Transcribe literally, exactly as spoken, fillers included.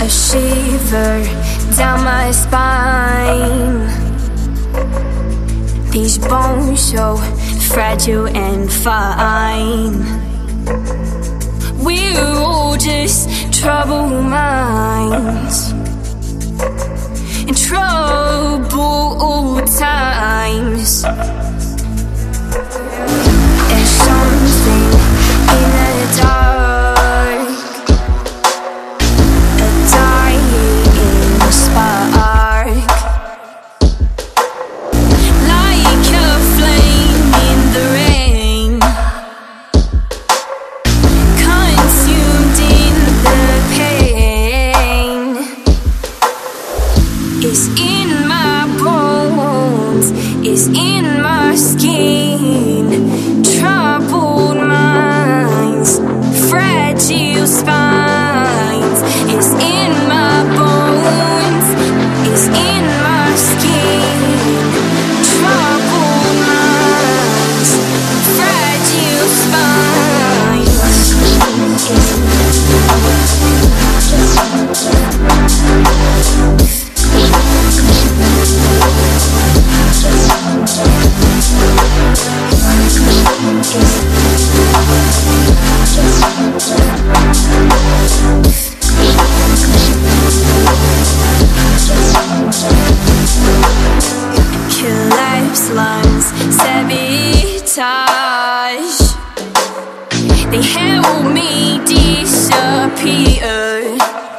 A shiver down my spine. These bones so fragile and fine. We're all just troubled minds in troubled times. There's something in the dark, a dying spark, like a flame in the rain, consumed in the pain. It's in my bones, it's in my skin. Troubled minds, fragile spines. It's in my bones, it's in my skin. Troubled minds, fragile spines. Collapse lungs, sabotage. They help me disappear.